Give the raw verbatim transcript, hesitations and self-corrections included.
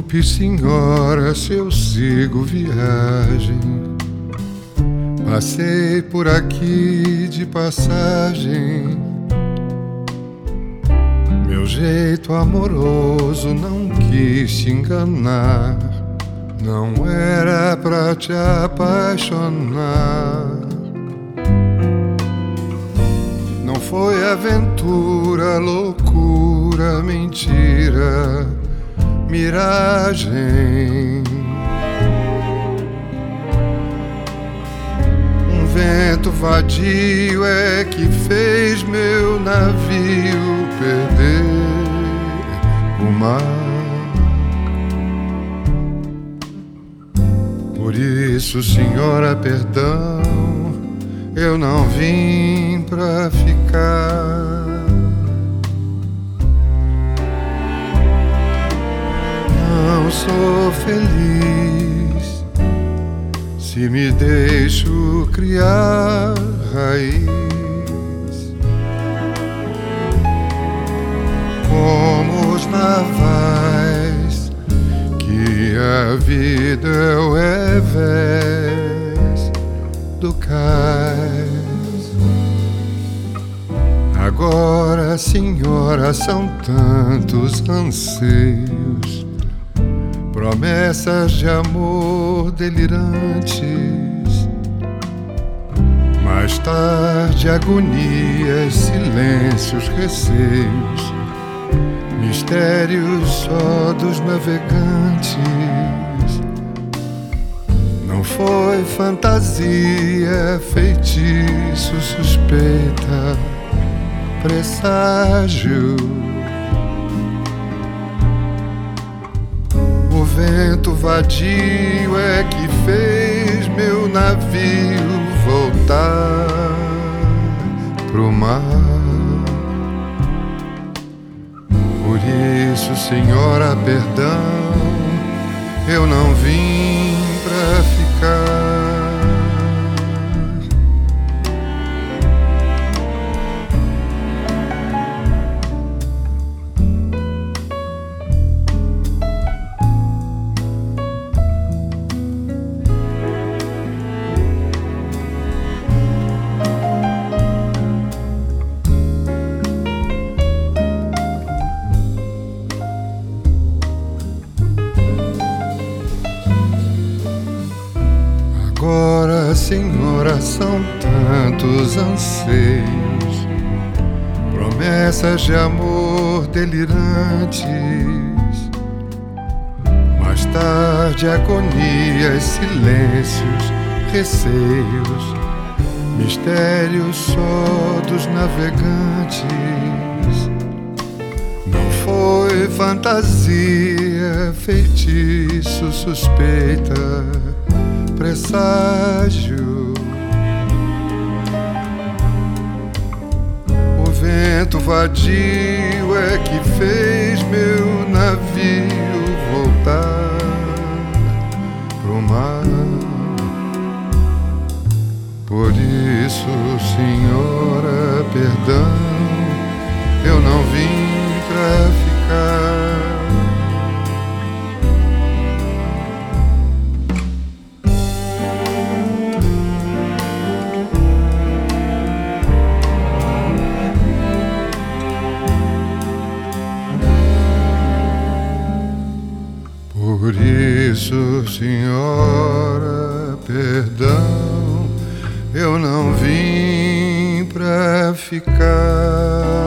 desculpe, senhora, se eu sigo viagem. Passei por aqui de passagem. Meu jeito amoroso não quis te enganar. Não era pra te apaixonar. Não foi aventura, loucura, mentira, miragem. Um vento vadio é que fez meu navio perder o mar. Por isso, senhora, perdão, eu não vim pra ficar. Não sou feliz se me deixo criar raiz. Como os navais que a vida é o revés do cais. Agora, senhora, são tantos anseios, promessas de amor delirantes. Mais tarde, agonias, silêncios, receios, mistérios só dos navegantes. Não foi fantasia, feitiço, suspeita, presságio. O vento vadio é que fez meu navio voltar pro mar. Por isso, senhora, perdão, eu não vim pra ficar. Agora, senhora, são tantos anseios, promessas de amor delirantes. Mais tarde, agonias, silêncios, receios, mistérios só dos navegantes. Não foi fantasia, feitiço, suspeita, presságio. O vento vadio é que fez meu navio voltar pro mar. Por isso, senhora, perdão, eu não vim pra ficar. Por isso, senhora, perdão, eu não vim pra ficar.